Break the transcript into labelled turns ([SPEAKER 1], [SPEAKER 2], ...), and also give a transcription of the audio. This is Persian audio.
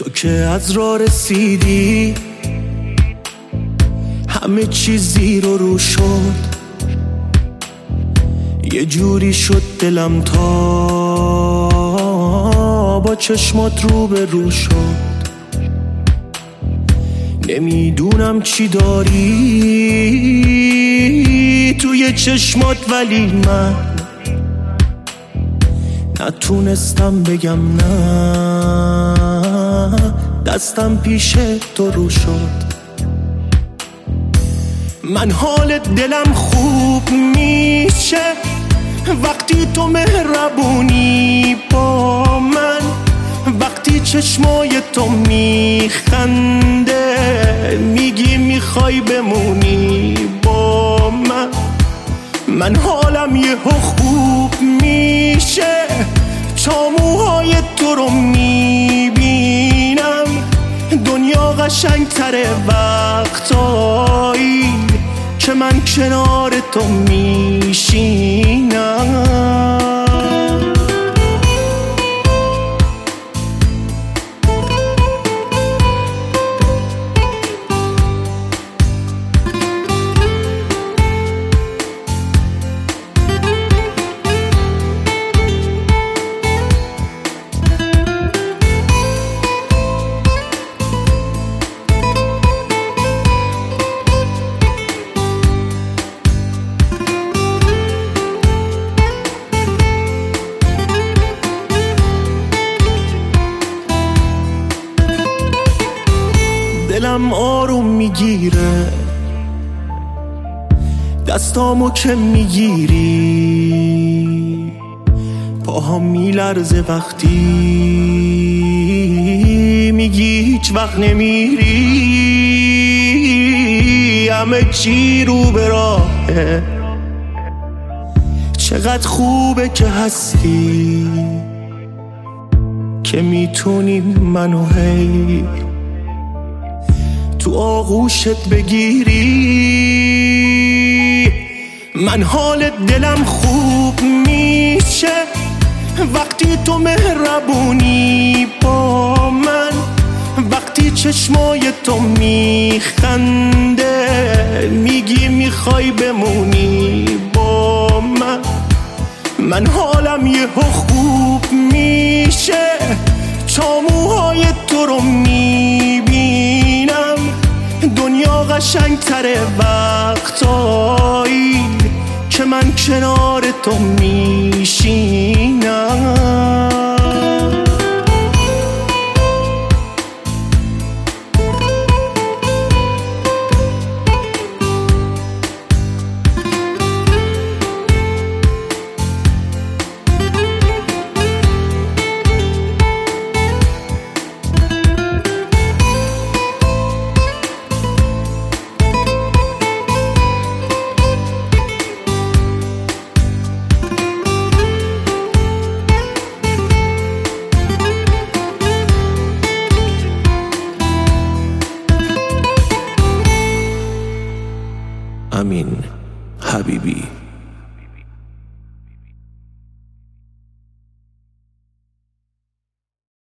[SPEAKER 1] تو که از راه رسیدی همه چیز زیر و رو شد، یه جوری شد دلم تا با چشمات رو به رو شد. نمیدونم چی داری توی چشمات، ولی من نتونستم بگم نه، دستم پیش تو رو شد. من حال دلم خوب میشه وقتی تو مهربونی با من، وقتی چشمای تو میخنده میگی میخوای بمونی با من. من حالم یهو خوب میشه تا موهای تو رو میبینم، دنیا قشنگتره وقتایی که من کنار تو میشینم. دلم آروم میگیره دستامو که میگیری، پاهام میلرزه وقتی میگی هیچ وقت نمیری. همه چی رو به راهه، چقدر خوبه که هستی که میتونی منو هی تو آغوشت بگیری. من حال دلم خوب میشه وقتی تو مهربونی با من، وقتی چشمای تو میخنده میگی میخوای بمونی با من. من حالم یهو خوب میشه تا موهای تو رو میبینم، دنیا قشنگتره وقتایی که من کنار تو میشینم. امین حبیبی.